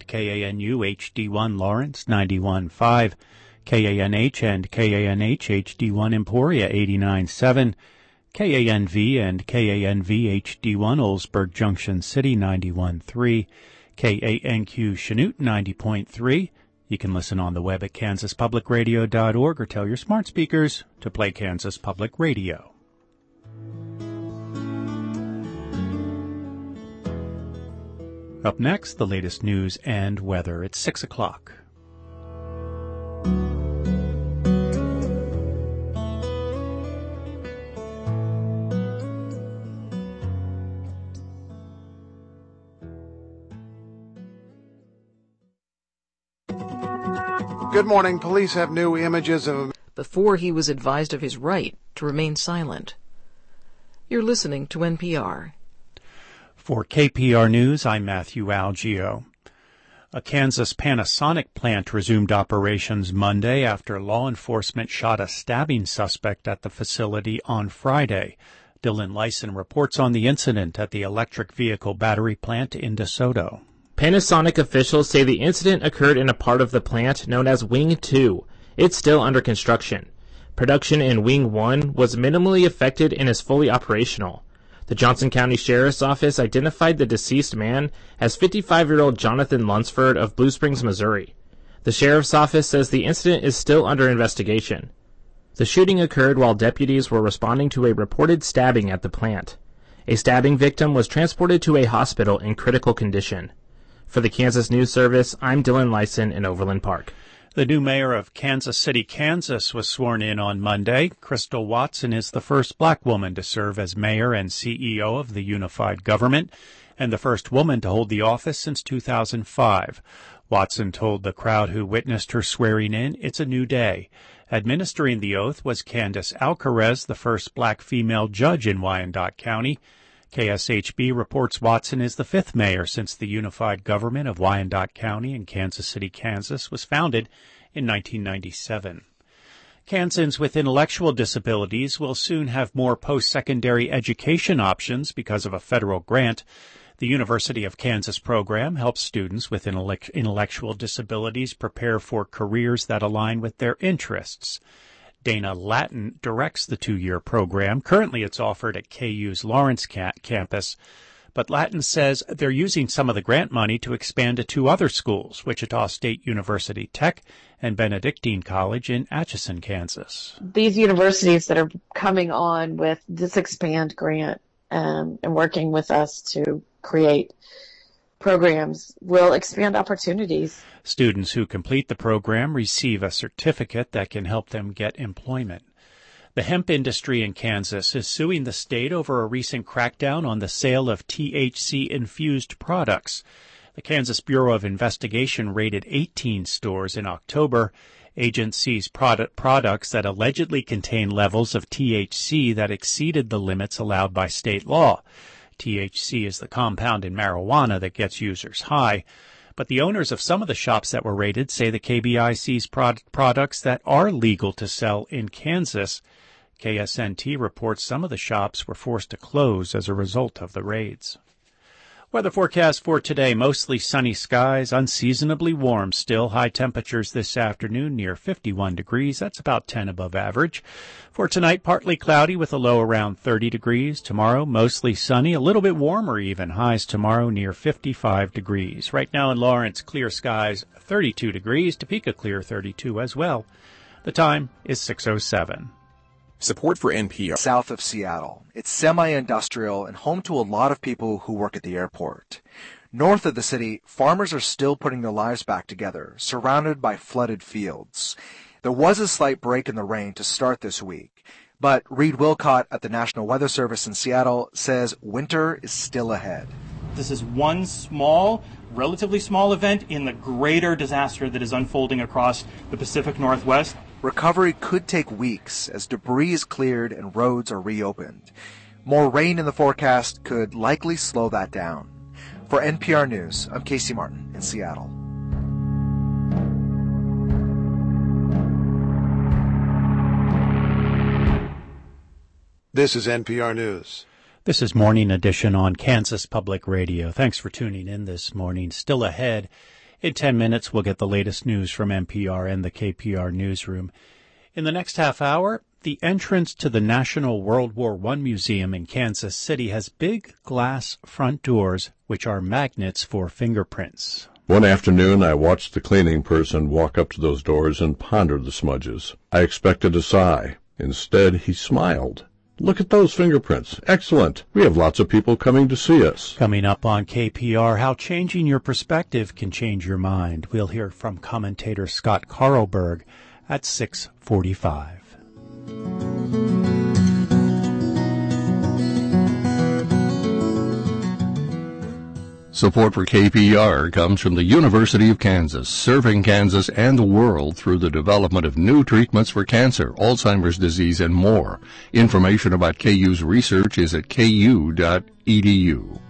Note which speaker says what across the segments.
Speaker 1: KANU HD1 Lawrence 91.5, KANH and KANH HD1 Emporia 89.7, KANV and KANV HD1 Oldsburg Junction City 91.3, KANQ Chanute 90.3. You can listen on the web at kansaspublicradio.org or tell your smart speakers to play Kansas Public Radio. Up next, the latest news and weather. It's 6 o'clock.
Speaker 2: Good morning. Police have new images of...
Speaker 3: Before he was advised of his right to remain silent. You're listening to NPR.
Speaker 1: For KPR News, I'm Matthew Algio. A Kansas Panasonic plant resumed operations Monday after law enforcement shot a stabbing suspect at the facility on Friday. Dylan Lyson reports on the incident at the electric vehicle battery plant in DeSoto.
Speaker 4: Panasonic officials say the incident occurred in a part of the plant known as Wing 2. It's still under construction. Production in Wing 1 was minimally affected and is fully operational. The Johnson County Sheriff's Office identified the deceased man as 55-year-old Jonathan Lunsford of Blue Springs, Missouri. The Sheriff's Office says the incident is still under investigation. The shooting occurred while deputies were responding to a reported stabbing at the plant. A stabbing victim was transported to a hospital in critical condition. For the Kansas News Service, I'm Dylan Lyson in Overland Park.
Speaker 1: The new mayor of Kansas City, Kansas, was sworn in on Monday. Crystal Watson is the first black woman to serve as mayor and CEO of the unified government, and the first woman to hold the office since 2005. Watson told the crowd who witnessed her swearing in, "It's a new day." Administering the oath was Candace Alcarez, the first black female judge in Wyandotte County. KSHB reports Watson is the fifth mayor since the unified government of Wyandotte County in Kansas City, Kansas was founded in 1997. Kansans with intellectual disabilities will soon have more post-secondary education options because of a federal grant. The University of Kansas program helps students with intellectual disabilities prepare for careers that align with their interests. Dana Lattin directs the two-year program. Currently, it's offered at KU's Lawrence campus, but Lattin says they're using some of the grant money to expand to two other schools, Wichita State University Tech and Benedictine College in Atchison, Kansas.
Speaker 5: These universities that are coming on with this Expand grant and working with us to create programs will expand opportunities.
Speaker 1: Students who complete the program receive a certificate that can help them get employment. The hemp industry in Kansas is suing the state over a recent crackdown on the sale of THC-infused products. The Kansas Bureau of Investigation raided 18 stores in October. Agents seized products that allegedly contain levels of THC that exceeded the limits allowed by state law. THC is the compound in marijuana that gets users high. But the owners of some of the shops that were raided say the KBI seized products that are legal to sell in Kansas. KSNT reports some of the shops were forced to close as a result of the raids. Weather forecast for today, mostly sunny skies, unseasonably warm still. High temperatures this afternoon near 51 degrees. That's about 10 above average. For tonight, partly cloudy with a low around 30 degrees. Tomorrow, mostly sunny, a little bit warmer even. Highs tomorrow near 55 degrees. Right now in Lawrence, clear skies, 32 degrees. Topeka, clear 32 as well. The time is 6:07.
Speaker 6: Support for NPR.
Speaker 7: South of Seattle. It's semi-industrial and home to a lot of people who work at the airport. North of the city, farmers are still putting their lives back together, surrounded by flooded fields. There was a slight break in the rain to start this week, but Reed Wilcott at the National Weather Service in Seattle says winter is still ahead.
Speaker 8: This is one small, relatively small event in the greater disaster that is unfolding across the Pacific Northwest.
Speaker 7: Recovery could take weeks as debris is cleared and roads are reopened. More rain in the forecast could likely slow that down. For NPR News, I'm Casey Martin in Seattle.
Speaker 2: This is NPR News.
Speaker 1: This is Morning Edition on Kansas Public Radio. Thanks for tuning in this morning. Still ahead, In 10 minutes, we'll get the latest news from NPR and the KPR newsroom. In the next half hour, the entrance to the National World War I Museum in Kansas City has big glass front doors, which are magnets for fingerprints.
Speaker 9: One afternoon, I watched the cleaning person walk up to those doors and ponder the smudges. I expected a sigh. Instead, he smiled. Look at those fingerprints. Excellent. We have lots of people coming to see us.
Speaker 1: Coming up on KPR, how changing your perspective can change your mind. We'll hear from commentator Scott Carlberg at 6:45.
Speaker 10: Support for KPR comes from the University of Kansas, serving Kansas and the world through the development of new treatments for cancer, Alzheimer's disease, and more. Information about KU's research is at ku.edu.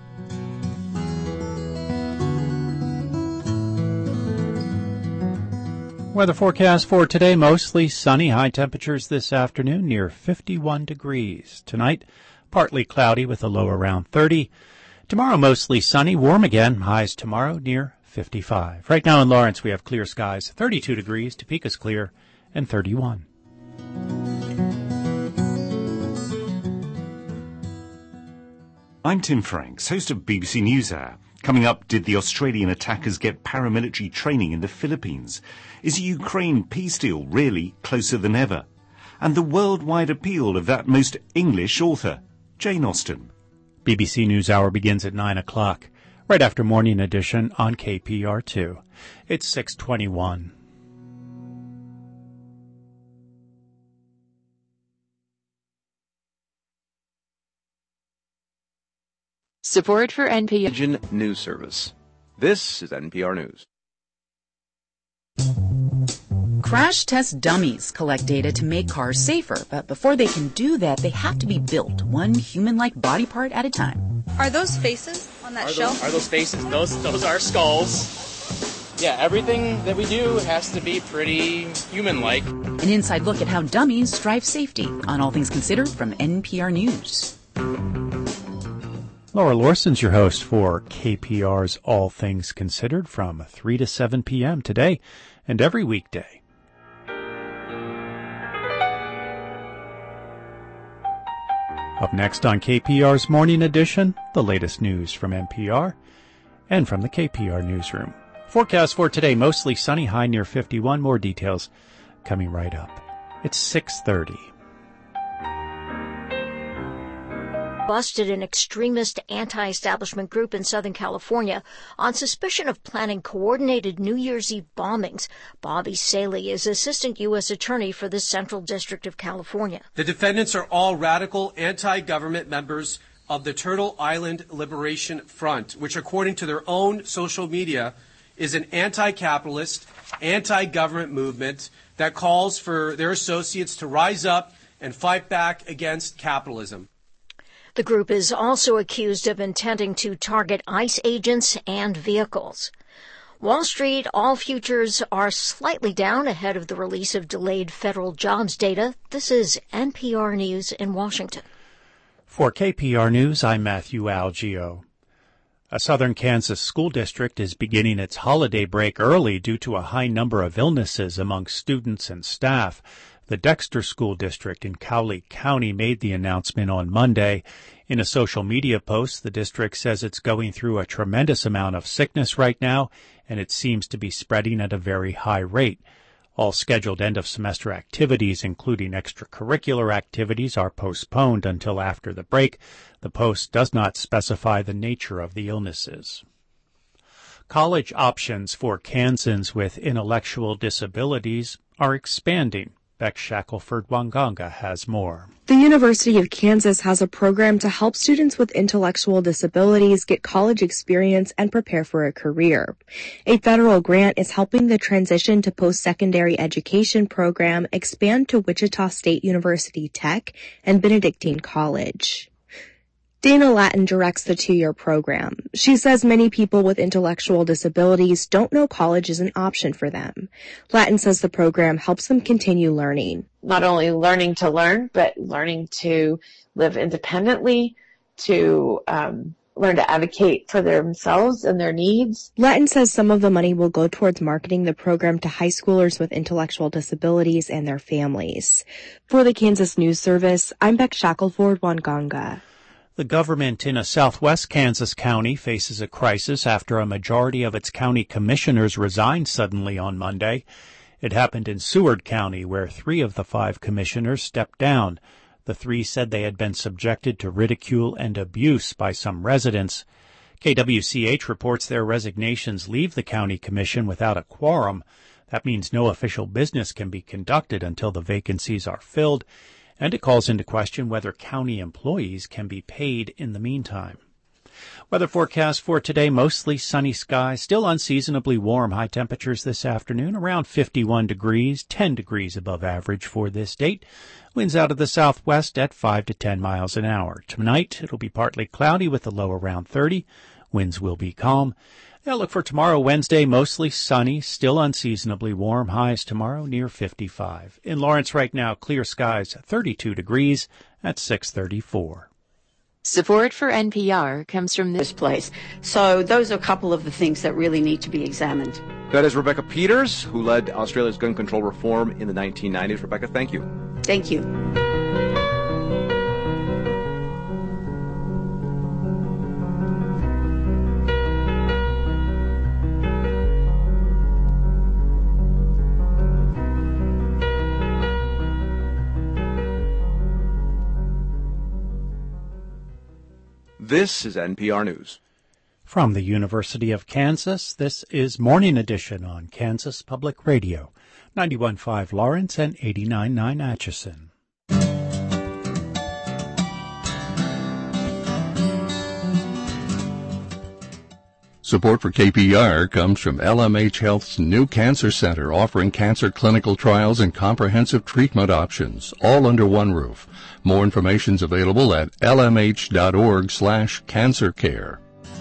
Speaker 1: Weather forecast for today, mostly sunny, high temperatures this afternoon near 51 degrees. Tonight, partly cloudy with a low around 30. Tomorrow, mostly sunny, warm again, highs tomorrow near 55. Right now in Lawrence, we have clear skies, 32 degrees, Topeka's clear, and 31.
Speaker 11: I'm Tim Franks, host of BBC NewsHour. Coming up, did the Australian attackers get paramilitary training in the Philippines? Is a Ukraine peace deal really closer than ever? And the worldwide appeal of that most English author, Jane Austen.
Speaker 1: BBC NewsHour begins at 9 o'clock, right after Morning Edition on KPR2. It's 6:21.
Speaker 12: Support for NPR
Speaker 13: News Service. This is NPR News.
Speaker 14: Crash test dummies collect data to make cars safer, but before they can do that, they have to be built, one human-like body part at a time.
Speaker 15: Are those faces on that shelf?
Speaker 4: Are those faces? Those are skulls. Yeah, everything that we do has to be pretty human-like.
Speaker 14: An inside look at how dummies drive safety on All Things Considered from NPR News.
Speaker 1: Laura Lawson's your host for KPR's All Things Considered from 3 to 7 p.m. today and every weekday. Up next on KPR's Morning Edition, the latest news from NPR and from the KPR newsroom. Forecast for today, mostly sunny, high near 51. More details coming right up. It's 6:30.
Speaker 16: Busted an extremist anti-establishment group in Southern California on suspicion of planning coordinated New Year's Eve bombings. Bobby Saley is Assistant U.S. Attorney for the Central District of California.
Speaker 17: The defendants are all radical anti-government members of the Turtle Island Liberation Front, which, according to their own social media, is an anti-capitalist, anti-government movement that calls for their associates to rise up and fight back against capitalism.
Speaker 16: The group is also accused of intending to target ICE agents and vehicles. Wall Street, all futures are slightly down ahead of the release of delayed federal jobs data. This is NPR News in Washington.
Speaker 1: For KPR News, I'm Matthew Algio. A southern Kansas school district is beginning its holiday break early due to a high number of illnesses among students and staff. The Dexter School District in Cowley County made the announcement on Monday. In a social media post, the district says it's going through a tremendous amount of sickness right now, and it seems to be spreading at a very high rate. All scheduled end-of-semester activities, including extracurricular activities, are postponed until after the break. The post does not specify the nature of the illnesses. College options for Kansans with intellectual disabilities are expanding. Beck Shackelford-Wanganga has more.
Speaker 18: The University of Kansas has a program to help students with intellectual disabilities get college experience and prepare for a career. A federal grant is helping the transition to post-secondary education program expand to Wichita State University Tech and Benedictine College. Dana Lattin directs the 2-year program. She says many people with intellectual disabilities don't know college is an option for them. Lattin says the program helps them continue learning.
Speaker 5: Not only learning to learn, but learning to live independently, to learn to advocate for themselves and their needs.
Speaker 18: Letton says some of the money will go towards marketing the program to high schoolers with intellectual disabilities and their families. For the Kansas News Service, I'm Beck Shackelford, Wanganga.
Speaker 1: The government in a southwest Kansas county faces a crisis after a majority of its county commissioners resigned suddenly on Monday. It happened in Seward County, where 3 of the 5 commissioners stepped down. The 3 said they had been subjected to ridicule and abuse by some residents. KWCH reports their resignations leave the county commission without a quorum. That means no official business can be conducted until the vacancies are filled, and it calls into question whether county employees can be paid in the meantime. Weather forecast for today, mostly sunny skies, still unseasonably warm. High temperatures this afternoon, around 51 degrees, 10 degrees above average for this date. Winds out of the southwest at 5 to 10 miles an hour. Tonight, it'll be partly cloudy with a low around 30. Winds will be calm. Now look for tomorrow, Wednesday, mostly sunny, still unseasonably warm. Highs tomorrow near 55. In Lawrence right now, clear skies, 32 degrees at 6:34.
Speaker 12: Support for NPR comes from this place.
Speaker 19: So those are a couple of the things that really need to be examined.
Speaker 13: That is Rebecca Peters, who led Australia's gun control reform in the 1990s. Rebecca, thank you.
Speaker 19: Thank you.
Speaker 13: This is NPR News.
Speaker 1: From the University of Kansas, this is Morning Edition on Kansas Public Radio, 91.5 Lawrence and 89.9 Atchison.
Speaker 10: Support for KPR comes from LMH Health's new cancer center, offering cancer clinical trials and comprehensive treatment options, all under one roof. More information is available at lmh.org/cancercare.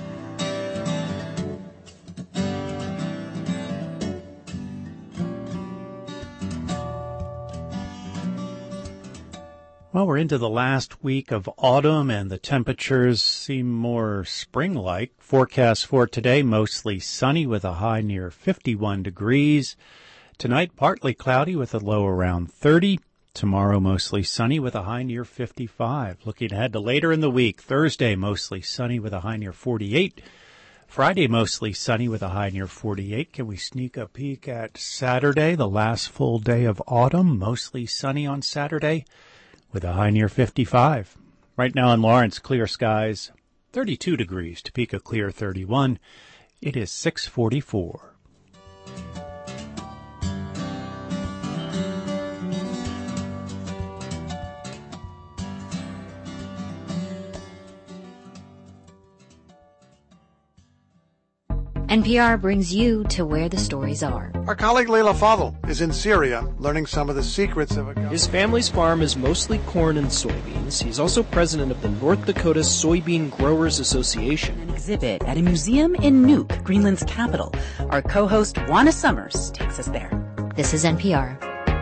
Speaker 1: Well, we're into the last week of autumn, and the temperatures seem more spring-like. Forecast for today, mostly sunny with a high near 51 degrees. Tonight, partly cloudy with a low around 30. Tomorrow, mostly sunny with a high near 55. Looking ahead to later in the week, Thursday, mostly sunny with a high near 48. Friday, mostly sunny with a high near 48. Can we sneak a peek at Saturday, the last full day of autumn? Mostly sunny on Saturday with a high near 55. Right now in Lawrence, clear skies, 32 degrees. Topeka clear 31. It is 6:44.
Speaker 16: NPR brings you to where the stories are.
Speaker 2: Our colleague Leila Fadel is in Syria learning some of the secrets of a...
Speaker 20: His family's farm is mostly corn and soybeans. He's also president of the North Dakota Soybean Growers Association.
Speaker 14: An exhibit at a museum in Nuuk, Greenland's capital. Our co-host Juana Summers takes us there.
Speaker 16: This is NPR.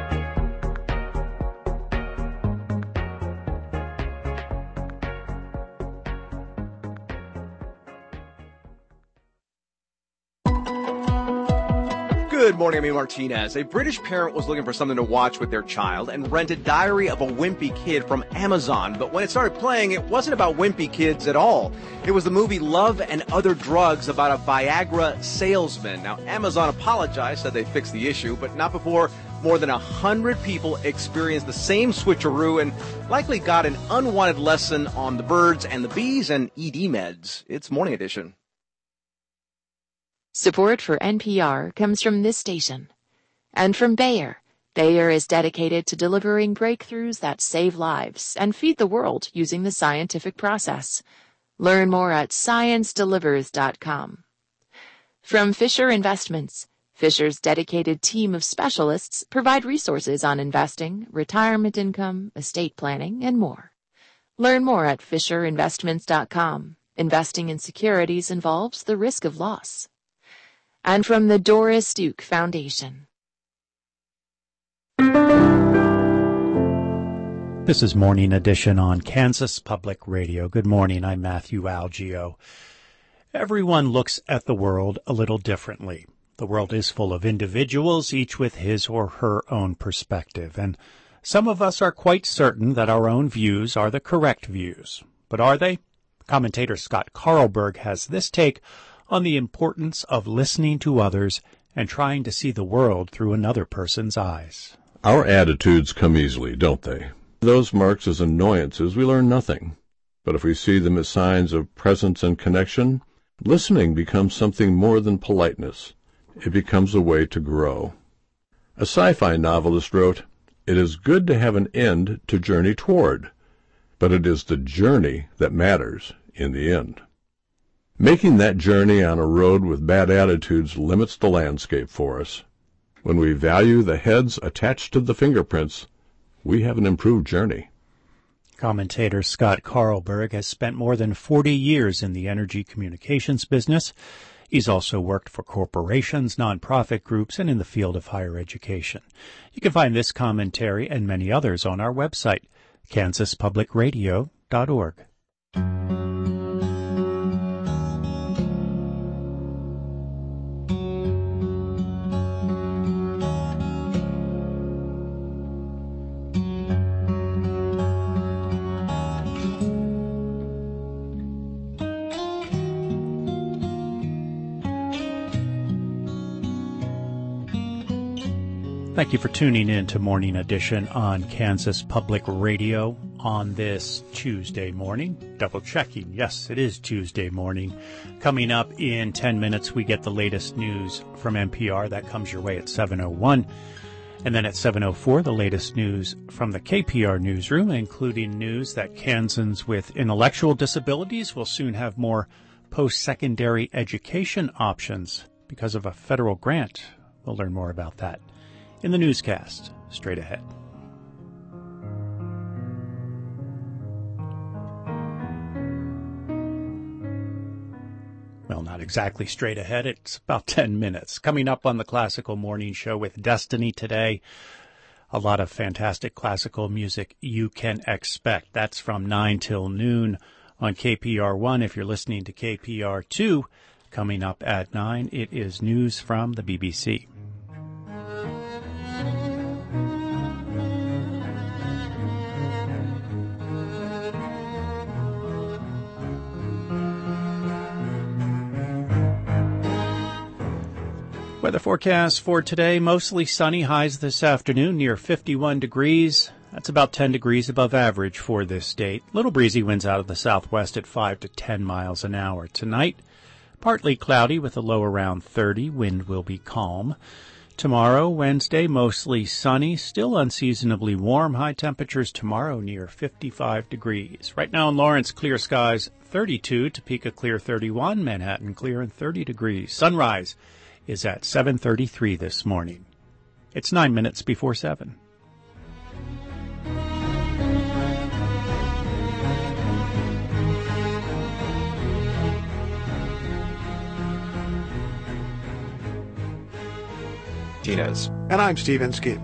Speaker 13: Good morning, I'm Ian Martinez. A British parent was looking for something to watch with their child and rented Diary of a Wimpy Kid from Amazon. But when it started playing, it wasn't about wimpy kids at all. It was the movie Love and Other Drugs about a Viagra salesman. Now, Amazon apologized, said they fixed the issue, but not before more than 100 people experienced the same switcheroo and likely got an unwanted lesson on the birds and the bees and ED meds. It's Morning Edition.
Speaker 12: Support for NPR comes from this station and from Bayer. Bayer is dedicated to delivering breakthroughs that save lives and feed the world using the scientific process. Learn more at sciencedelivers.com. From Fisher Investments, Fisher's dedicated team of specialists provide resources on investing, retirement income, estate planning, and more. Learn more at fisherinvestments.com. Investing in securities involves the risk of loss. And from the Doris Duke Foundation.
Speaker 1: This is Morning Edition on Kansas Public Radio. Good morning, I'm Matthew Algeo. Everyone looks at the world a little differently. The world is full of individuals, each with his or her own perspective, and some of us are quite certain that our own views are the correct views. But are they? Commentator Scott Carlberg has this take on the importance of listening to others and trying to see the world through another person's eyes.
Speaker 9: Our attitudes come easily, don't they? Those marked as annoyances, we learn nothing. But if we see them as signs of presence and connection, listening becomes something more than politeness. It becomes a way to grow. A sci-fi novelist wrote, "It is good to have an end to journey toward, but it is the journey that matters in the end." Making that journey on a road with bad attitudes limits the landscape for us. When we value the heads attached to the fingerprints, we have an improved journey.
Speaker 1: Commentator Scott Carlberg has spent more than 40 years in the energy communications business. He's also worked for corporations, nonprofit groups, and in the field of higher education. You can find this commentary and many others on our website, kansaspublicradio.org. Thank you for tuning in to Morning Edition on Kansas Public Radio on this Tuesday morning. Double checking. Yes, it is Tuesday morning. Coming up in 10 minutes, we get the latest news from NPR. That comes your way at 7:01. And then at 7:04, the latest news from the KPR newsroom, including news that Kansans with intellectual disabilities will soon have more post-secondary education options because of a federal grant. We'll learn more about that in the newscast straight ahead. Well, not exactly straight ahead. It's about 10 minutes. Coming up on the Classical Morning Show with Destiny today, a lot of fantastic classical music you can expect. That's from 9 till noon on KPR1. If you're listening to KPR2, coming up at 9, it is news from the BBC. Weather forecast for today, mostly sunny, highs this afternoon near 51 degrees. That's about 10 degrees above average for this date. Little breezy winds out of the southwest at 5 to 10 miles an hour. Tonight, partly cloudy with a low around 30. Wind will be calm. Tomorrow, Wednesday, mostly sunny, still unseasonably warm. High temperatures tomorrow near 55 degrees. Right now in Lawrence, clear skies 32, Topeka clear 31, Manhattan clear and 30 degrees. Sunrise is at 7:33 this morning. It's 9 minutes before 7.
Speaker 2: Martinez. And I'm Stephen Skip.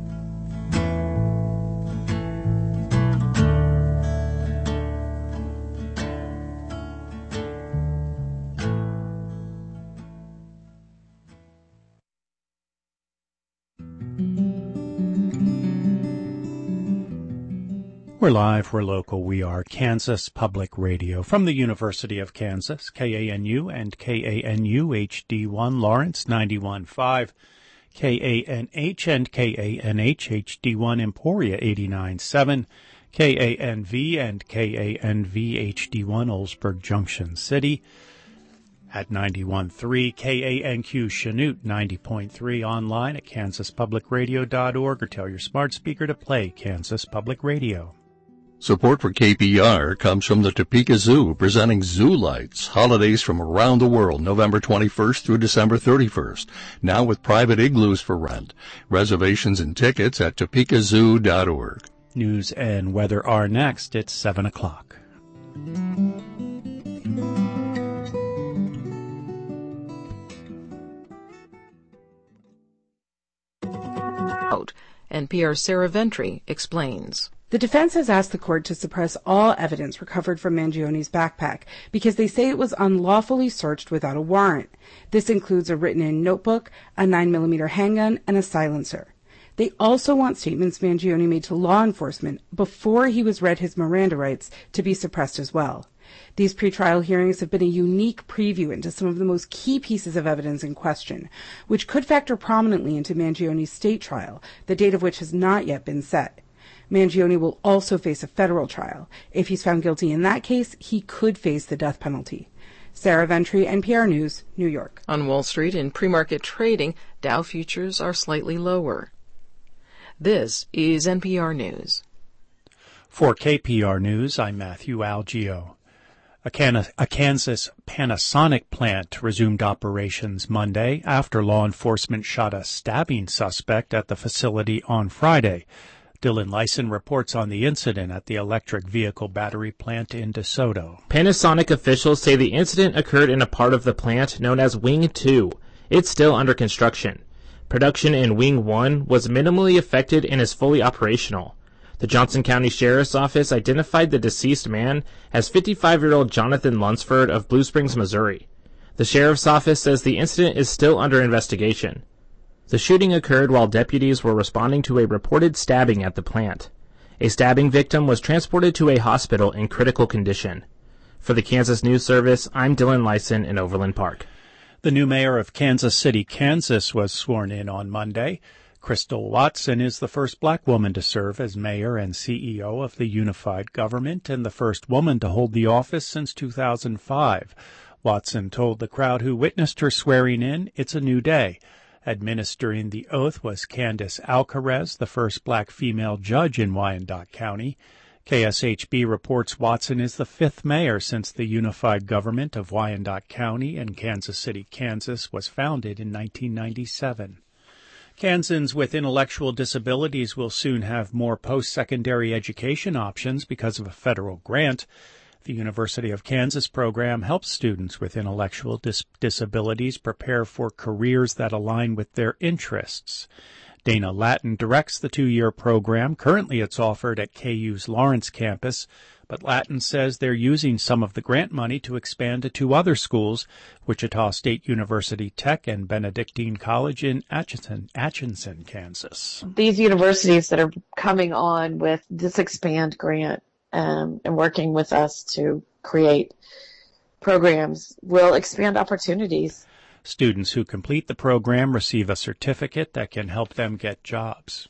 Speaker 1: We're live, we're local, we are Kansas Public Radio from the University of Kansas, KANU and KANU HD1 Lawrence 91.5, KANH and KANH HD1 Emporia 89.7, KANV and KANV HD1 Oldsburg Junction City at 91.3, KANQ Chanute 90.3, online at kansaspublicradio.org, or tell your smart speaker to play Kansas Public Radio.
Speaker 10: Support for KPR comes from the Topeka Zoo, presenting Zoo Lights, holidays from around the world, November 21st through December 31st, now with private igloos for rent. Reservations and tickets at topekazoo.org.
Speaker 1: News and weather are next. It's 7 o'clock.
Speaker 3: NPR's Sarah Ventry explains.
Speaker 21: The defense has asked the court to suppress all evidence recovered from Mangioni's backpack because they say it was unlawfully searched without a warrant. This includes a written-in notebook, a 9mm handgun, and a silencer. They also want statements Mangioni made to law enforcement before he was read his Miranda rights to be suppressed as well. These pretrial hearings have been a unique preview into some of the most key pieces of evidence in question, which could factor prominently into Mangioni's state trial, the date of which has not yet been set. Mangioni will also face a federal trial. If he's found guilty in that case, he could face the death penalty. Sarah Ventry, NPR News, New York.
Speaker 3: On Wall Street, in pre-market trading, Dow futures are slightly lower. This is NPR News.
Speaker 1: For KPR News, I'm Matthew Algio. A Kansas Panasonic plant resumed operations Monday after law enforcement shot a stabbing suspect at the facility on Friday. Dylan Lyson reports on the incident at the electric vehicle battery plant in DeSoto.
Speaker 4: Panasonic officials say the incident occurred in a part of the plant known as Wing 2. It's still under construction. Production in Wing 1 was minimally affected and is fully operational. The Johnson County Sheriff's Office identified the deceased man as 55-year-old Jonathan Lunsford of Blue Springs, Missouri. The Sheriff's Office says the incident is still under investigation. The shooting occurred while deputies were responding to a reported stabbing at the plant. A stabbing victim was transported to a hospital in critical condition. For the Kansas News Service, I'm Dylan Lyson in Overland Park.
Speaker 1: The new mayor of Kansas City, Kansas, was sworn in on Monday. Crystal Watson is the first black woman to serve as mayor and CEO of the unified government and the first woman to hold the office since 2005. Watson told the crowd who witnessed her swearing in, "It's a new day." Administering the oath was Candace Alcarez, the first black female judge in Wyandotte County. KSHB reports Watson is the fifth mayor since the unified government of Wyandotte County and Kansas City, Kansas was founded in 1997. Kansans with intellectual disabilities will soon have more post-secondary education options because of a federal grant. The University of Kansas program helps students with intellectual disabilities prepare for careers that align with their interests. Dana Lattin directs the two-year program. Currently it's offered at KU's Lawrence campus, but Lattin says they're using some of the grant money to expand to two other schools, Wichita State University Tech and Benedictine College in Atchison, Kansas.
Speaker 5: These universities that are coming on with this Expand grant and working with us to create programs will expand opportunities.
Speaker 1: Students who complete the program receive a certificate that can help them get jobs.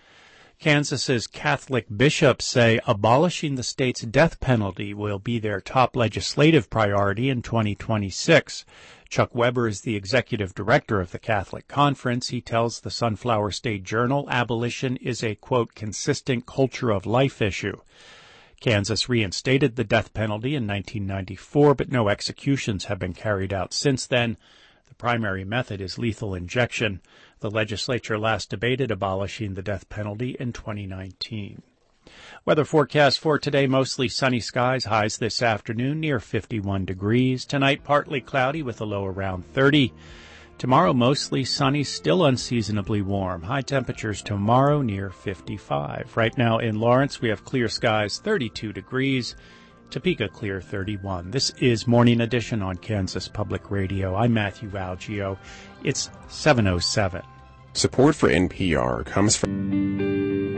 Speaker 1: Kansas's Catholic bishops say abolishing the state's death penalty will be their top legislative priority in 2026. Chuck Weber is the executive director of the Catholic Conference. He tells the Sunflower State Journal abolition is a, quote, consistent culture of life issue. Kansas reinstated the death penalty in 1994, but no executions have been carried out since then. The primary method is lethal injection. The legislature last debated abolishing the death penalty in 2019. Weather forecast for today, mostly sunny skies, highs this afternoon near 51 degrees. Tonight, partly cloudy with a low around 30. Tomorrow, mostly sunny, still unseasonably warm. High temperatures tomorrow near 55. Right now in Lawrence, we have clear skies, 32 degrees. Topeka, clear, 31. This is Morning Edition on Kansas Public Radio. I'm Matthew Algio. It's 7:07.
Speaker 6: Support for NPR comes from...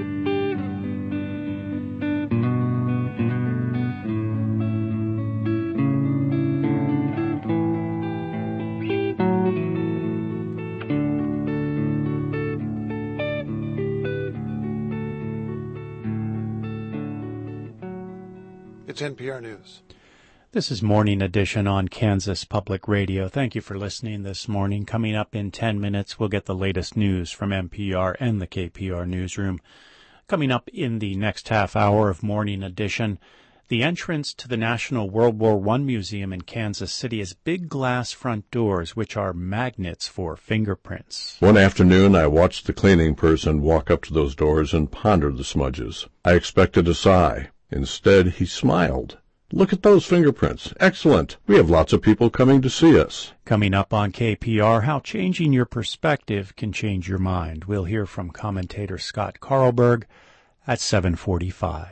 Speaker 2: It's NPR News.
Speaker 1: This is Morning Edition on Kansas Public Radio. Thank you for listening this morning. Coming up in 10 minutes, we'll get the latest news from NPR and the KPR newsroom. Coming up in the next half hour of Morning Edition, the entrance to the National World War I Museum in Kansas City has big glass front doors, which are magnets for fingerprints.
Speaker 9: One afternoon, I watched the cleaning person walk up to those doors and ponder the smudges. I expected a sigh. Instead, he smiled. Look at those fingerprints. Excellent. We have lots of people coming to see us.
Speaker 1: Coming up on KPR, how changing your perspective can change your mind. We'll hear from commentator Scott Carlberg at 7:45.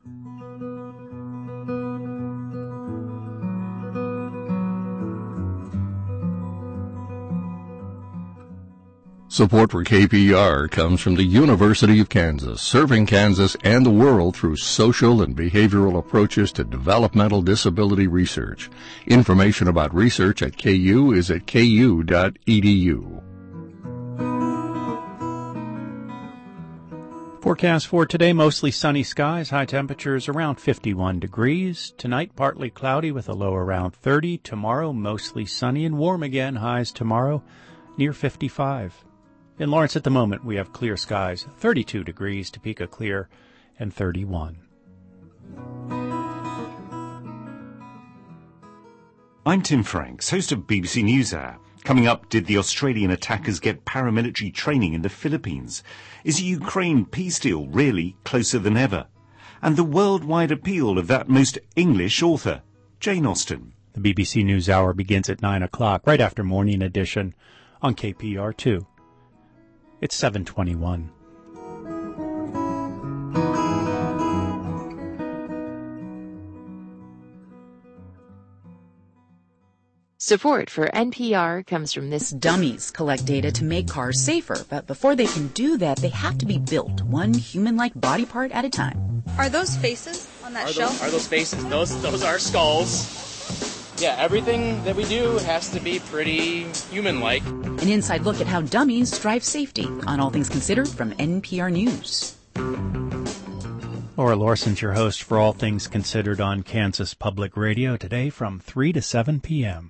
Speaker 10: Support for KPR comes from the University of Kansas, serving Kansas and the world through social and behavioral approaches to developmental disability research. Information about research at KU is at ku.edu.
Speaker 1: Forecast for today, mostly sunny skies, high temperatures around 51 degrees. Tonight, partly cloudy with a low around 30. Tomorrow, mostly sunny and warm again, highs tomorrow near 55. In Lawrence at the moment, we have clear skies, 32 degrees, Topeka clear, and 31.
Speaker 11: I'm Tim Franks, host of BBC NewsHour. Coming up, did the Australian attackers get paramilitary training in the Philippines? Is a Ukraine peace deal really closer than ever? And the worldwide appeal of that most English author, Jane Austen.
Speaker 1: The BBC NewsHour begins at 9 o'clock, right after Morning Edition on KPR2. It's 7:21.
Speaker 12: Support for NPR comes from this.
Speaker 14: Dummies collect data to make cars safer, but before they can do that, they have to be built, one human-like body part at a time.
Speaker 15: Are those faces on that shelf?
Speaker 8: Are those faces? Those are skulls. Yeah, everything that we do has to be pretty human-like.
Speaker 14: An inside look at how dummies drive safety on All Things Considered from NPR News.
Speaker 1: Laura Lawson's your host for All Things Considered on Kansas Public Radio today from 3 to 7 p.m.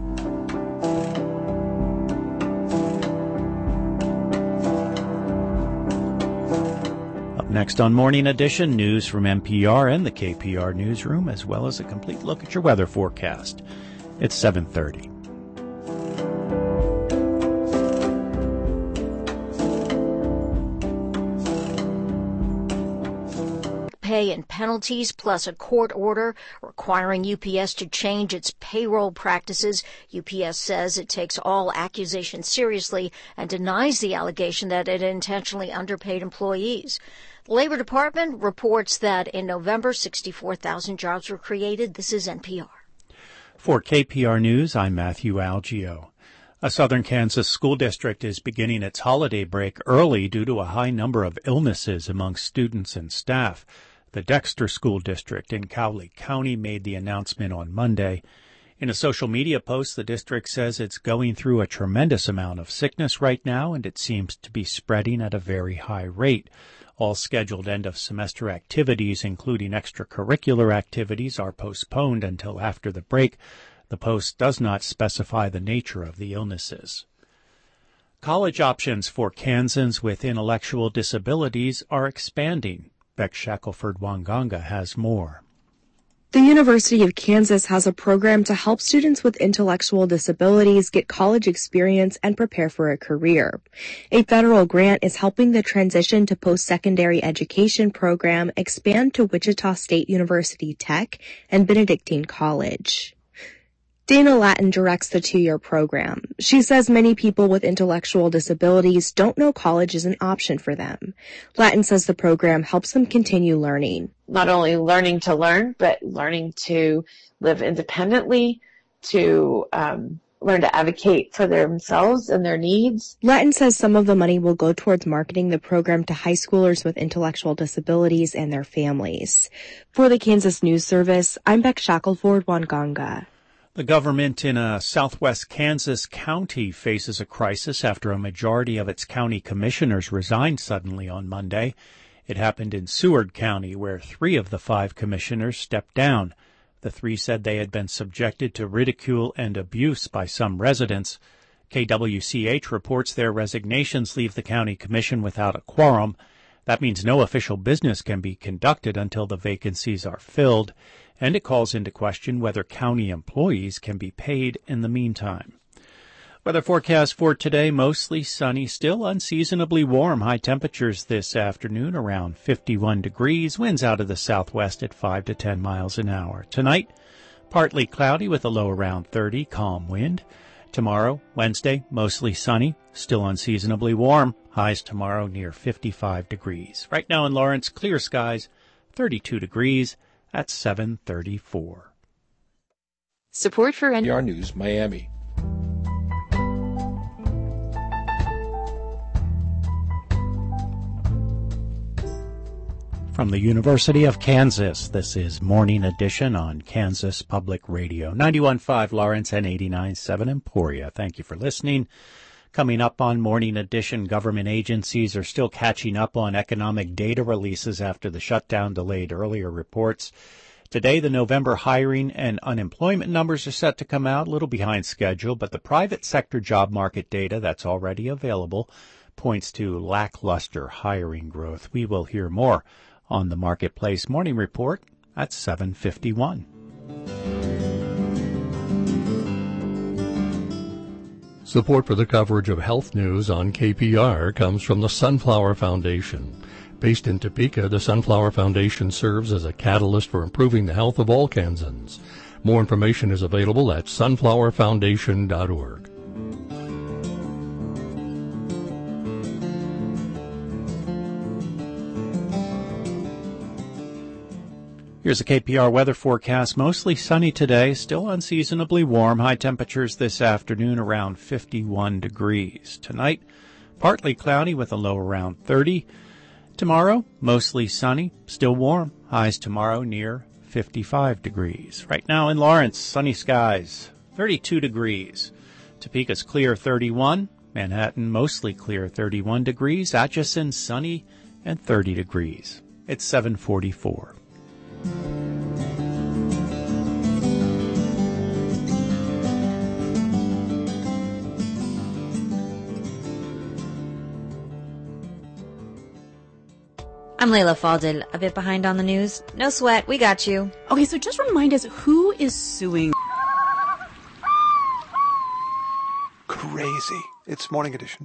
Speaker 1: Next on Morning Edition, news from NPR and the KPR newsroom, as well as a complete look at your weather forecast. It's 7:30.
Speaker 16: Pay and penalties, plus a court order requiring UPS to change its payroll practices. UPS says it takes all accusations seriously and denies the allegation that it intentionally underpaid employees. The Labor Department reports that in November, 64,000 jobs were created. This is NPR.
Speaker 1: For KPR News, I'm Matthew Algio. A southern Kansas school district is beginning its holiday break early due to a high number of illnesses among students and staff. The Dexter School District in Cowley County made the announcement on Monday. In a social media post, the district says it's going through a tremendous amount of sickness right now, and it seems to be spreading at a very high rate. All scheduled end-of-semester activities, including extracurricular activities, are postponed until after the break. The post does not specify the nature of the illnesses. College options for Kansans with intellectual disabilities are expanding. Beck Shackelford-Wanganga has more.
Speaker 18: The University of Kansas has a program to help students with intellectual disabilities get college experience and prepare for a career. A federal grant is helping the transition to post-secondary education program expand to Wichita State University Tech and Benedictine College. Dana Lattin directs the 2-year program. She says many people with intellectual disabilities don't know college is an option for them. Lattin says the program helps them continue learning.
Speaker 5: Not only learning to learn, but learning to live independently, to learn to advocate for themselves and their needs.
Speaker 18: Lattin says some of the money will go towards marketing the program to high schoolers with intellectual disabilities and their families. For the Kansas News Service, I'm Beck Shackelford-Wanganga.
Speaker 1: The government in a southwest Kansas county faces a crisis after a majority of its county commissioners resigned suddenly on Monday. It happened in Seward County, where 3 of the 5 commissioners stepped down. The 3 said they had been subjected to ridicule and abuse by some residents. KWCH reports their resignations leave the county commission without a quorum. That means no official business can be conducted until the vacancies are filled, and it calls into question whether county employees can be paid in the meantime. Weather forecast for today, mostly sunny, still unseasonably warm. High temperatures this afternoon around 51 degrees, winds out of the southwest at 5 to 10 miles an hour. Tonight, partly cloudy with a low around 30, calm wind. Tomorrow, Wednesday, mostly sunny, still unseasonably warm. Highs tomorrow near 55 degrees. Right now in Lawrence, clear skies, 32 degrees at 7:34.
Speaker 12: Support for
Speaker 7: NPR News, Miami.
Speaker 1: From the University of Kansas, this is Morning Edition on Kansas Public Radio. 91.5 Lawrence and 89.7 Emporia. Thank you for listening. Coming up on Morning Edition, government agencies are still catching up on economic data releases after the shutdown delayed earlier reports. Today, the November hiring and unemployment numbers are set to come out, a little behind schedule, but the private sector job market data that's already available points to lackluster hiring growth. We will hear more on the Marketplace Morning Report at 7:51.
Speaker 10: Support for the coverage of health news on KPR comes from the Sunflower Foundation. Based in Topeka, the Sunflower Foundation serves as a catalyst for improving the health of all Kansans. More information is available at sunflowerfoundation.org.
Speaker 1: Here's a KPR weather forecast. Mostly sunny today, still unseasonably warm. High temperatures this afternoon around 51 degrees. Tonight, partly cloudy with a low around 30. Tomorrow, mostly sunny, still warm. Highs tomorrow near 55 degrees. Right now in Lawrence, sunny skies, 32 degrees. Topeka's clear, 31. Manhattan, mostly clear, 31 degrees. Atchison, sunny and 30 degrees. It's 7:44.
Speaker 22: I'm Layla Faldil, a bit behind on the news. No sweat, we got you.
Speaker 14: Okay, so just remind us, who is suing?
Speaker 2: Crazy. It's Morning Edition.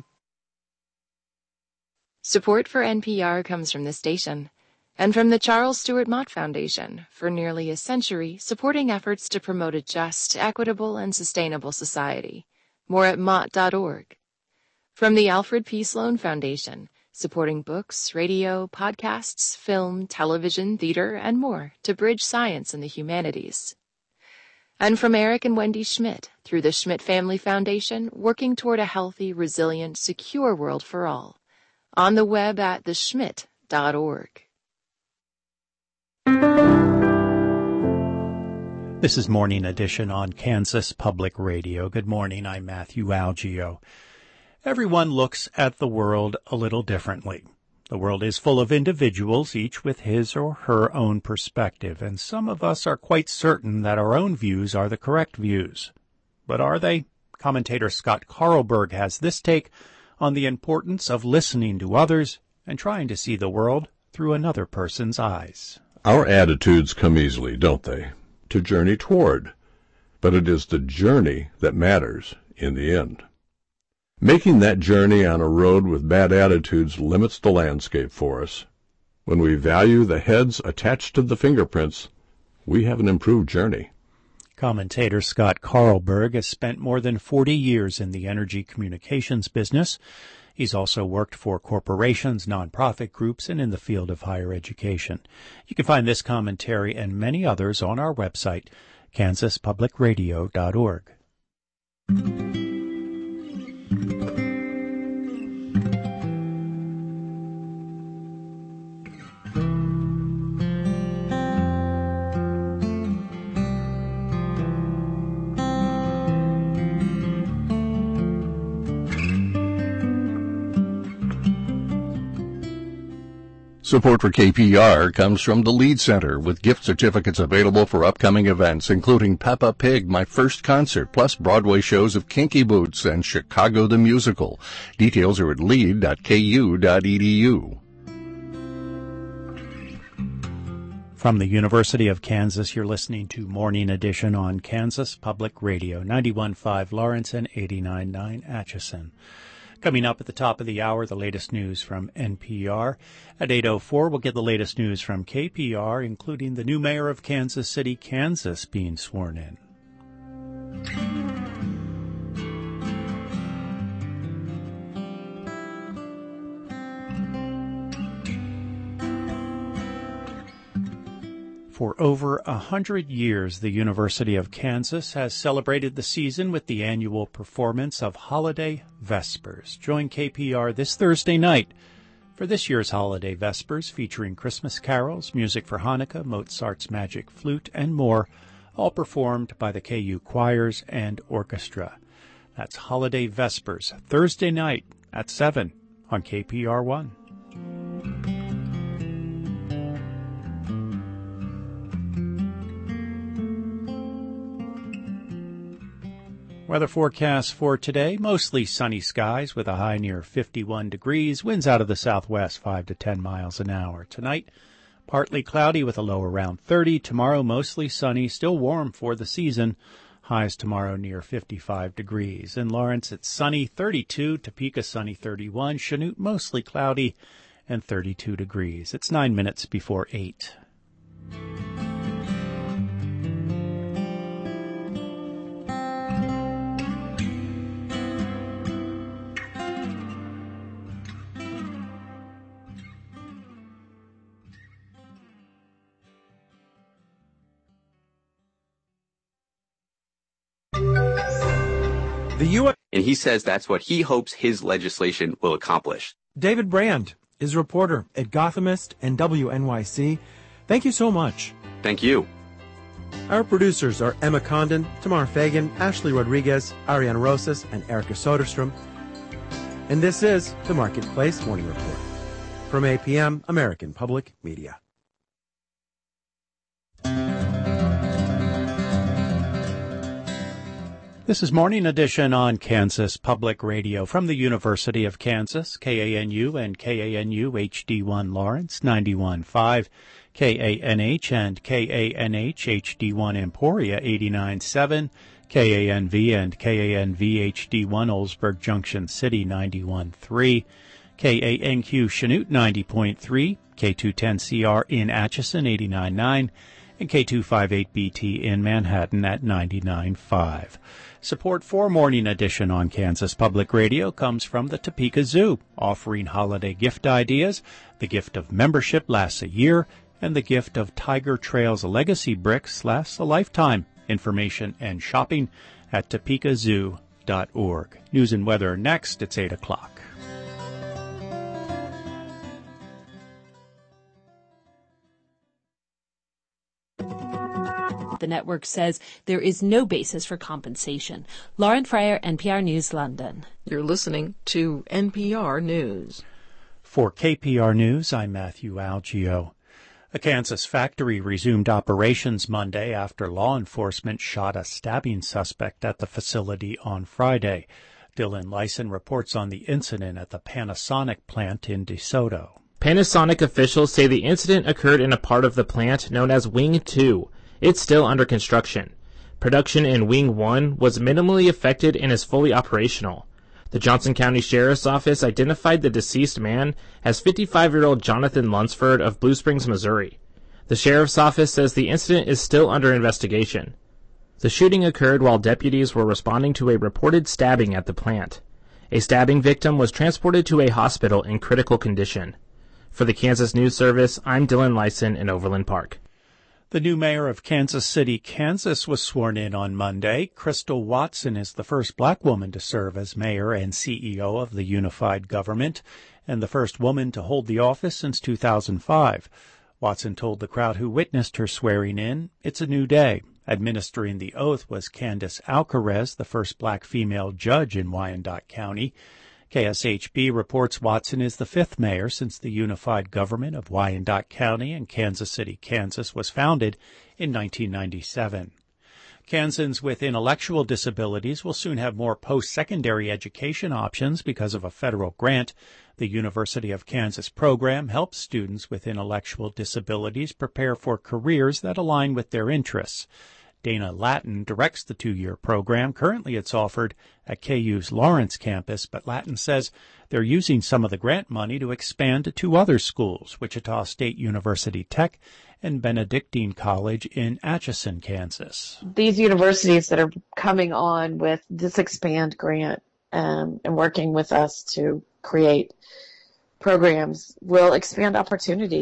Speaker 12: Support for NPR comes from this station and from the Charles Stewart Mott Foundation, for nearly a century supporting efforts to promote a just, equitable, and sustainable society. More at mott.org. From the Alfred P. Sloan Foundation, supporting books, radio, podcasts, film, television, theater, and more to bridge science and the humanities. And from Eric and Wendy Schmidt, through the Schmidt Family Foundation, working toward a healthy, resilient, secure world for all. On the web at theschmidt.org.
Speaker 1: This is Morning Edition on Kansas Public Radio. Good morning, I'm Matthew Algio. Everyone looks at the world a little differently. The world is full of individuals, each with his or her own perspective, and some of us are quite certain that our own views are the correct views. But are they? Commentator Scott Carlberg has this take on the importance of listening to others and trying to see the world through another person's eyes.
Speaker 9: Our attitudes come easily, don't they, to journey toward, but it is the journey that matters in the end. Making that journey on a road with bad attitudes limits the landscape for us. When we value the heads attached to the fingerprints, we have an improved journey.
Speaker 1: Commentator Scott Carlberg has spent more than 40 years in the energy communications business. He's also worked for corporations, nonprofit groups, and in the field of higher education. You can find this commentary and many others on our website, kansaspublicradio.org.
Speaker 10: Support for KPR comes from the Lead Center, with gift certificates available for upcoming events, including Peppa Pig, My First Concert, plus Broadway shows of Kinky Boots and Chicago the Musical. Details are at lead.ku.edu.
Speaker 1: From the University of Kansas, you're listening to Morning Edition on Kansas Public Radio, 91.5 Lawrence and 89.9 Atchison. Coming up at the top of the hour, the latest news from NPR. At 8:04, we'll get the latest news from KPR, including the new mayor of Kansas City, Kansas, being sworn in. For over 100 years, the University of Kansas has celebrated the season with the annual performance of Holiday Vespers. Join KPR this Thursday night for this year's Holiday Vespers, featuring Christmas carols, music for Hanukkah, Mozart's Magic Flute, and more, all performed by the KU choirs and orchestra. That's Holiday Vespers, Thursday night at 7 on KPR1. Weather forecast for today, mostly sunny skies with a high near 51 degrees, winds out of the southwest 5 to 10 miles an hour. Tonight, partly cloudy with a low around 30. Tomorrow, mostly sunny, still warm for the season. Highs tomorrow near 55 degrees. In Lawrence, it's sunny, 32. Topeka, sunny, 31. Chanute, mostly cloudy and 32 degrees. It's 9 minutes before 8.
Speaker 7: And he says that's what he hopes his legislation will accomplish.
Speaker 17: David Brand is a reporter at Gothamist and WNYC. Thank you so much.
Speaker 7: Thank you.
Speaker 17: Our producers are Emma Condon, Tamar Fagan, Ashley Rodriguez, Ariana Rosas, and Erica Soderstrom. And this is the Marketplace Morning Report from APM, American Public Media.
Speaker 1: This is Morning Edition on Kansas Public Radio from the University of Kansas, KANU and KANU HD1 Lawrence, 91.5, KANH and KANH HD1 Emporia, 89.7, KANV and KANV HD1 Oldsburg Junction City, 91.3, KANQ Chanute, 90.3, K210CR in Atchison, 89.9, and K258BT in Manhattan at 99.5. Support for Morning Edition on Kansas Public Radio comes from the Topeka Zoo, offering holiday gift ideas. The gift of membership lasts a year, and the gift of Tiger Trails Legacy Bricks lasts a lifetime. Information and shopping at topekazoo.org. News and weather next. It's 8 o'clock.
Speaker 23: The network says there is no basis for compensation. Lauren Fryer, NPR News, London.
Speaker 3: You're listening to NPR News.
Speaker 1: For KPR News, I'm Matthew Algio. A Kansas factory resumed operations Monday after law enforcement shot a stabbing suspect at the facility on Friday. Dylan Lyson reports on the incident at the Panasonic plant in DeSoto.
Speaker 4: Panasonic officials say the incident occurred in a part of the plant known as Wing 2. It's still under construction. Production in Wing 1 was minimally affected and is fully operational. The Johnson County Sheriff's Office identified the deceased man as 55-year-old Jonathan Lunsford of Blue Springs, Missouri. The Sheriff's Office says the incident is still under investigation. The shooting occurred while deputies were responding to a reported stabbing at the plant. A stabbing victim was transported to a hospital in critical condition. For the Kansas News Service, I'm Dylan Lyson in Overland Park.
Speaker 1: The new mayor of Kansas City, Kansas, was sworn in on Monday. Crystal Watson is the first black woman to serve as mayor and CEO of the unified government, and the first woman to hold the office since 2005. Watson told the crowd who witnessed her swearing in, "It's a new day." Administering the oath was Candace Alcarez, the first black female judge in Wyandotte County. KSHB reports Watson is the fifth mayor since the unified government of Wyandotte County and Kansas City, Kansas was founded in 1997. Kansans with intellectual disabilities will soon have more post-secondary education options because of a federal grant. The University of Kansas program helps students with intellectual disabilities prepare for careers that align with their interests. Dana Lattin directs the two-year program. Currently it's offered at KU's Lawrence campus, but Lattin says they're using some of the grant money to expand to two other schools, Wichita State University Tech and Benedictine College in Atchison, Kansas.
Speaker 5: These universities that are coming on with this Expand grant and working with us to create programs will expand opportunities.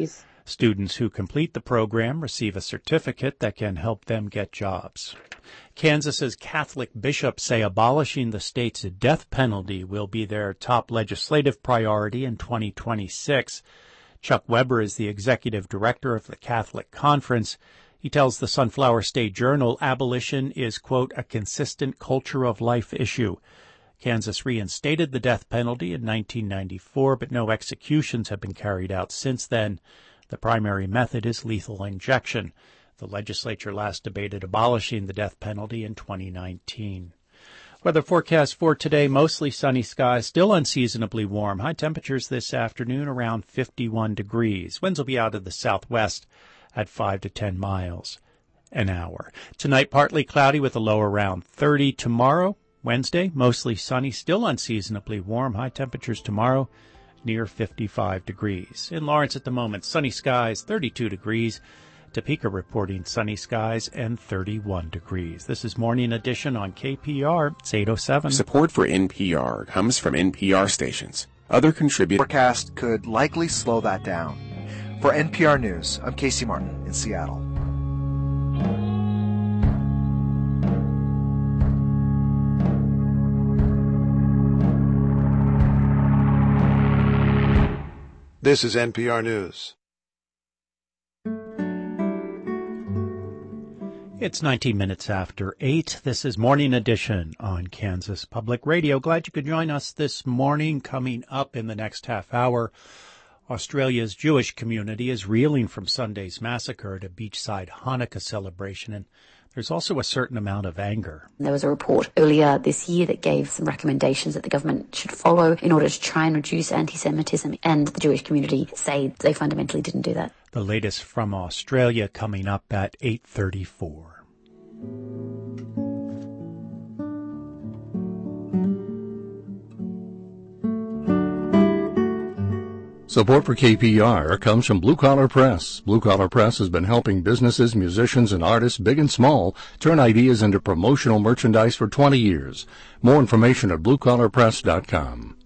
Speaker 1: Students who complete the program receive a certificate that can help them get jobs. Kansas's Catholic bishops say abolishing the state's death penalty will be their top legislative priority in 2026. Chuck Weber is the executive director of the Catholic Conference. He tells the Sunflower State Journal abolition is, quote, a consistent culture of life issue. Kansas reinstated the death penalty in 1994, but no executions have been carried out since then. The primary method is lethal injection. The legislature last debated abolishing the death penalty in 2019. Weather forecast for today, mostly sunny skies, still unseasonably warm. High temperatures this afternoon around 51 degrees. Winds will be out of the southwest at 5 to 10 miles an hour. Tonight, partly cloudy with a low around 30. Tomorrow, Wednesday, mostly sunny, still unseasonably warm. High temperatures tomorrow near 55 degrees. In Lawrence at the moment, sunny skies, 32 degrees. Topeka reporting sunny skies and 31 degrees. This is Morning Edition on KPR. It's 8:07.
Speaker 6: Support for NPR comes from NPR stations. Other contributors.
Speaker 2: Forecast could likely slow that down. For NPR News, I'm Casey Martin in Seattle. This is NPR News.
Speaker 1: It's 19 minutes after 8. This is Morning Edition on Kansas Public Radio. Glad you could join us this morning. Coming up in the next half hour, Australia's Jewish community is reeling from Sunday's massacre at a beachside Hanukkah celebration, and there's also a certain amount of anger.
Speaker 13: There was a report earlier this year that gave some recommendations that the government should follow in order to try and reduce anti-Semitism, and the Jewish community say they fundamentally didn't do that.
Speaker 1: The latest from Australia coming up at 8:34.
Speaker 10: Support for KPR comes from Blue Collar Press. Blue Collar Press has been helping businesses, musicians, and artists, big and small, turn ideas into promotional merchandise for 20 years. More information at bluecollarpress.com.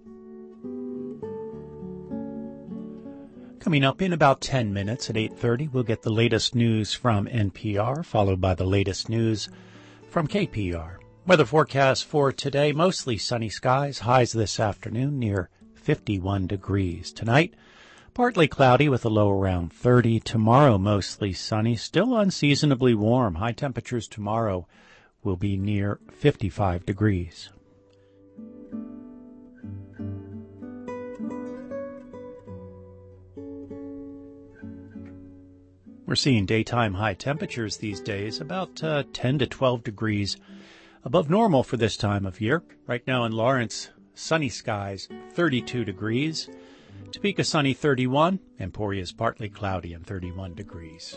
Speaker 1: Coming up in about 10 minutes at 8:30, we'll get the latest news from NPR, followed by the latest news from KPR. Weather forecast for today, mostly sunny skies, highs this afternoon near 51 degrees. Tonight, partly cloudy with a low around 30. Tomorrow, mostly sunny, still unseasonably warm. High temperatures tomorrow will be near 55 degrees. We're seeing daytime high temperatures these days, about 10 to 12 degrees above normal for this time of year. Right now in Lawrence, sunny skies, 32 degrees. Topeka sunny, 31. Emporia is partly cloudy and 31 degrees.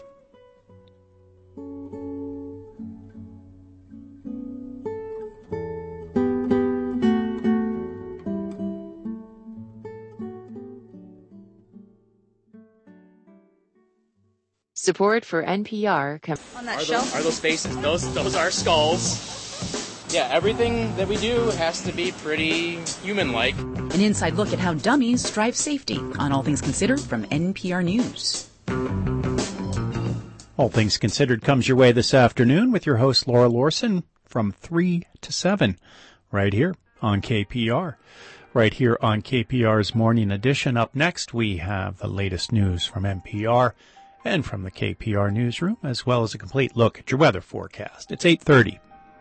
Speaker 12: Support for NPR comes
Speaker 15: on that shelf.
Speaker 8: Are those faces? Those are skulls. Yeah, everything that we do has to be pretty human-like.
Speaker 14: An inside look at how dummies drive safety on All Things Considered from NPR News.
Speaker 1: All Things Considered comes your way this afternoon with your host Laura Lorson from 3 to 7 right here on KPR. Right here on KPR's Morning Edition. Up next, we have the latest news from NPR and from the KPR newsroom, as well as a complete look at your weather forecast. It's 8:30.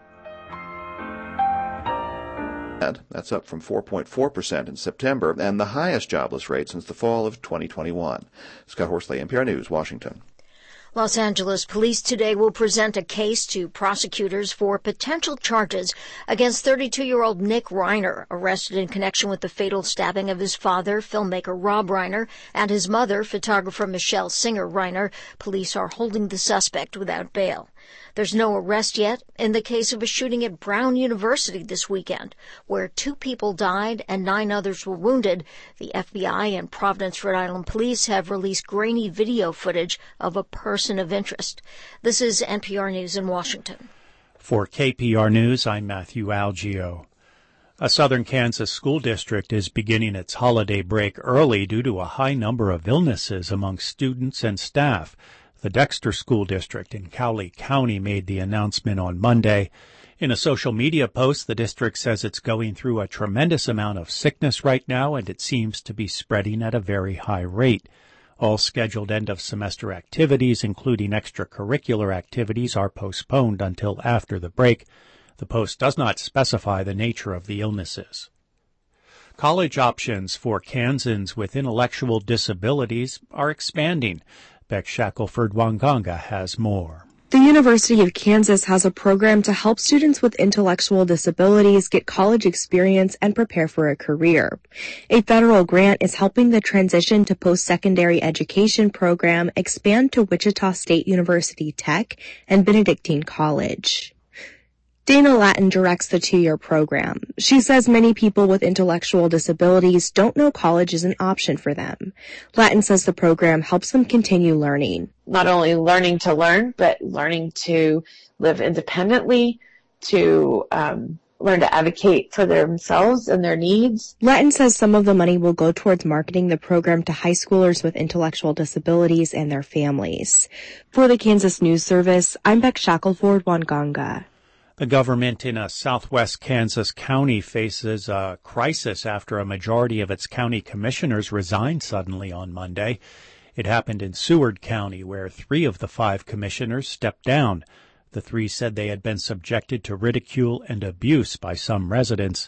Speaker 19: That's up from 4.4% in September and the highest jobless rate since the fall of 2021. Scott Horsley, NPR News, Washington.
Speaker 16: Los Angeles police today will present a case to prosecutors for potential charges against 32-year-old Nick Reiner, arrested in connection with the fatal stabbing of his father, filmmaker Rob Reiner, and his mother, photographer Michelle Singer Reiner. Police are holding the suspect without bail. There's no arrest yet in the case of a shooting at Brown University this weekend, where 2 people died and 9 others were wounded. The FBI and Providence, Rhode Island police have released grainy video footage of a person of interest. This is NPR News in Washington.
Speaker 1: For KPR News, I'm Matthew Algio. A southern Kansas school district is beginning its holiday break early due to a high number of illnesses among students and staff. The Dexter School District in Cowley County made the announcement on Monday. In a social media post, the district says it's going through a tremendous amount of sickness right now, and it seems to be spreading at a very high rate. All scheduled end-of-semester activities, including extracurricular activities, are postponed until after the break. The post does not specify the nature of the illnesses. College options for Kansans with intellectual disabilities are expanding. Beck Shackelford-Wanganga has more.
Speaker 18: The University of Kansas has a program to help students with intellectual disabilities get college experience and prepare for a career. A federal grant is helping the Transition to Post-Secondary Education program expand to Wichita State University Tech and Benedictine College. Dana Lattin directs the 2-year program. She says many people with intellectual disabilities don't know college is an option for them. Lattin says the program helps them continue learning.
Speaker 5: Not only learning to learn, but learning to live independently, to learn to advocate for themselves and their needs.
Speaker 18: Lattin says some of the money will go towards marketing the program to high schoolers with intellectual disabilities and their families. For the Kansas News Service, I'm Beck Shackelford-Wanganga.
Speaker 1: The government in a southwest Kansas county faces a crisis after a majority of its county commissioners resigned suddenly on Monday. It happened in Seward County, where 3 of the 5 commissioners stepped down. The 3 said they had been subjected to ridicule and abuse by some residents.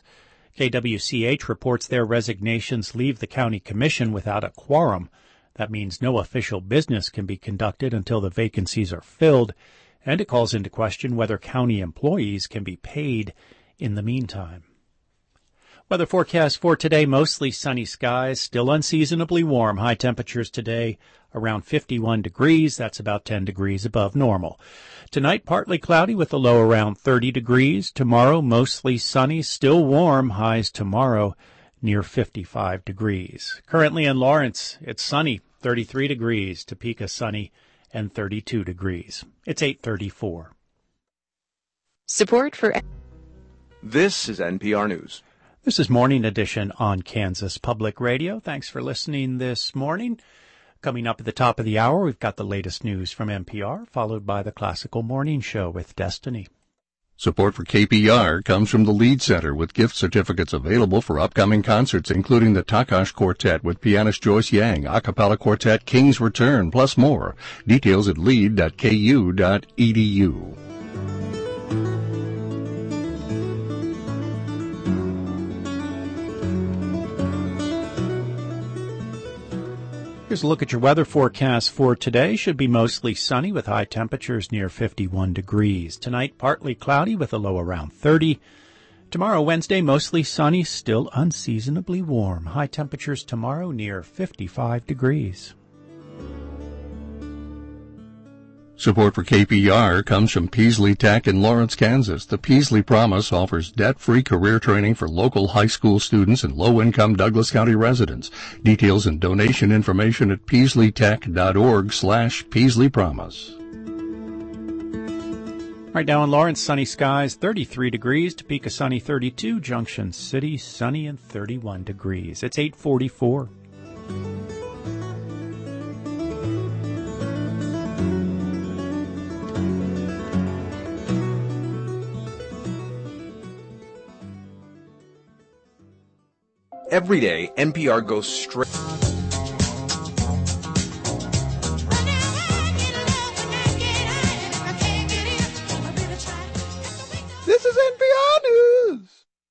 Speaker 1: KWCH reports their resignations leave the county commission without a quorum. That means no official business can be conducted until the vacancies are filled, and it calls into question whether county employees can be paid in the meantime. Weather forecast for today, mostly sunny skies, still unseasonably warm. High temperatures today around 51 degrees. That's about 10 degrees above normal. Tonight, partly cloudy with a low around 30 degrees. Tomorrow, mostly sunny, still warm. Highs tomorrow near 55 degrees. Currently in Lawrence, it's sunny, 33 degrees. Topeka sunny and 32 degrees. It's 8:34.
Speaker 12: Support for...
Speaker 7: This is NPR News.
Speaker 1: This is Morning Edition on Kansas Public Radio. Thanks for listening this morning. Coming up at the top of the hour, we've got the latest news from NPR, followed by the Classical Morning Show with Destiny.
Speaker 10: Support for KPR comes from the Lead Center with gift certificates available for upcoming concerts, including the Takash Quartet with pianist Joyce Yang, a cappella quartet King's Return, plus more. Details at lead.ku.edu.
Speaker 1: Here's a look at your weather forecast for today. Should be mostly sunny with high temperatures near 51 degrees. Tonight, partly cloudy with a low around 30. Tomorrow, Wednesday, mostly sunny, still unseasonably warm. High temperatures tomorrow near 55 degrees.
Speaker 10: Support for KPR comes from Peasley Tech in Lawrence, Kansas. The Peasley Promise offers debt-free career training for local high school students and low-income Douglas County residents. Details and donation information at peasleystech.org/Peasley Promise.
Speaker 1: Right now in Lawrence, sunny skies, 33 degrees. Topeka sunny, 32. Junction City sunny and 31 degrees. It's 8:44.
Speaker 7: Every day, NPR goes straight. This is NPR News.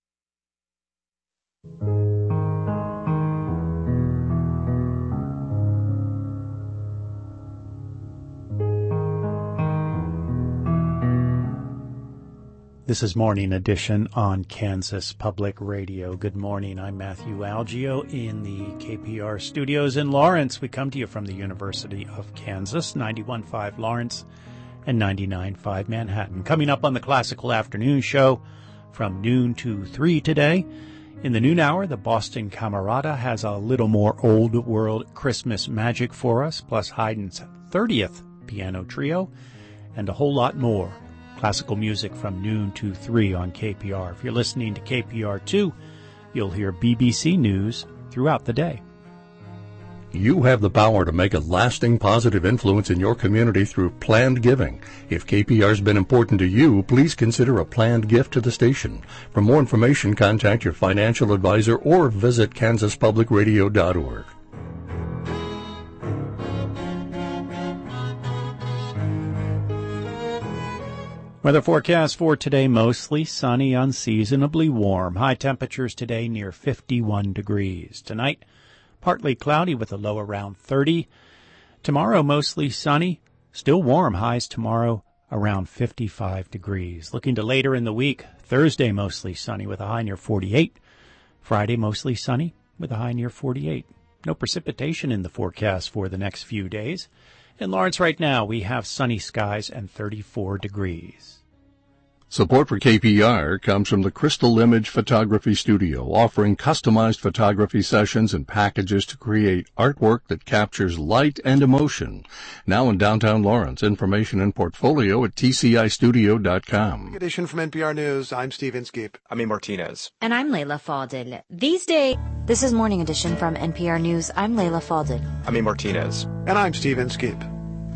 Speaker 1: This is Morning Edition on Kansas Public Radio. Good morning. I'm Matthew Algio in the KPR studios in Lawrence. We come to you from the University of Kansas, 91.5 Lawrence and 99.5 Manhattan. Coming up on the Classical Afternoon Show from noon to 3 today. In the noon hour, the Boston Camerata has a little more old world Christmas magic for us, plus Haydn's 30th piano trio, and a whole lot more. Classical music from noon to 3 on KPR. If you're listening to KPR2, you'll hear BBC News throughout the day.
Speaker 10: You have the power to make a lasting positive influence in your community through planned giving. If KPR's been important to you, please consider a planned gift to the station. For more information, contact your financial advisor or visit kansaspublicradio.org.
Speaker 1: Weather forecast for today, mostly sunny, unseasonably warm. High temperatures today near 51 degrees. Tonight, partly cloudy with a low around 30. Tomorrow, mostly sunny, still warm. Highs tomorrow around 55 degrees. Looking to later in the week, Thursday, mostly sunny with a high near 48. Friday, mostly sunny with a high near 48. No precipitation in the forecast for the next few days. In Lawrence right now, we have sunny skies and 34 degrees.
Speaker 10: Support for KPR comes from the Crystal Image Photography Studio, offering customized photography sessions and packages to create artwork that captures light and emotion. Now in downtown Lawrence, information and portfolio at tcistudio.com.
Speaker 2: Edition from NPR News, I'm Steve Inskeep.
Speaker 7: Ami Martinez.
Speaker 22: And I'm Layla Fadil. These days... This is Morning Edition from NPR News. I'm Layla Fadil.
Speaker 7: Ami Martinez.
Speaker 2: And I'm Steve Inskeep.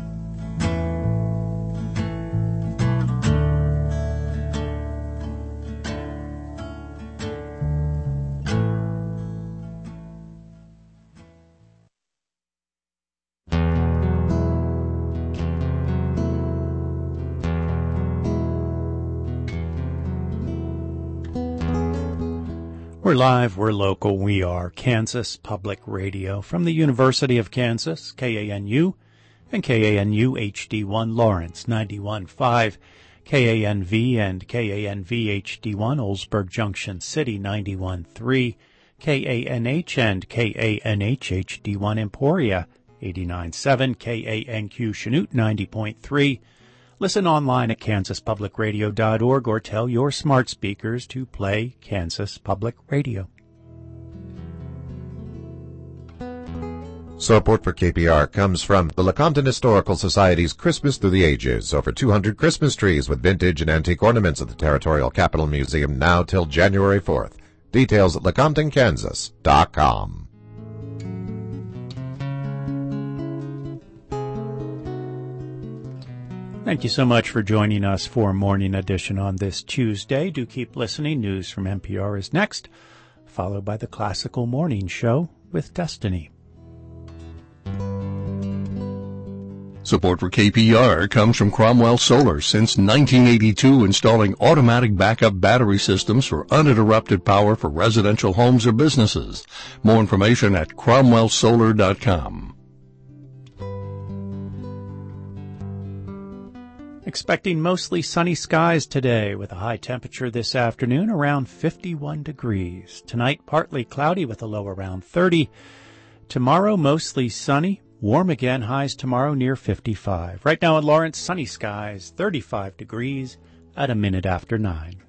Speaker 1: We're live, we're local, we are Kansas Public Radio from the University of Kansas, KANU, and KANU HD1 Lawrence 91.5, KANV and KANV HD1 Oldsburg Junction City 91.3, KANH and KANH HD1 Emporia 89.7, KANQ Chanute 90.3. Listen online at kansaspublicradio.org or tell your smart speakers to play Kansas Public Radio.
Speaker 11: Support for KPR comes from the Lecompton Historical Society's Christmas Through the Ages. Over 200 Christmas trees with vintage and antique ornaments at the Territorial Capitol Museum now till January 4th. Details at lecomptonkansas.com.
Speaker 1: Thank you so much for joining us for Morning Edition on this Tuesday. Do keep listening. News from NPR is next, followed by the Classical Morning Show with Destiny.
Speaker 10: Support for KPR comes from Cromwell Solar. Since 1982, installing automatic backup battery systems for uninterrupted power for residential homes or businesses. More information at cromwellsolar.com.
Speaker 1: Expecting mostly sunny skies today with a high temperature this afternoon around 51 degrees. Tonight, partly cloudy with a low around 30. Tomorrow, mostly sunny. Warm again, highs tomorrow near 55. Right now in Lawrence, sunny skies, 35 degrees at a minute after 9.